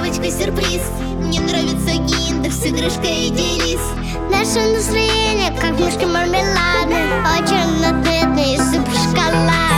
девочка сюрприз. Мне нравится киндер с игрушкой и делис. Наше настроение, как мышки мармеладные, очень аппетитный суп шоколад.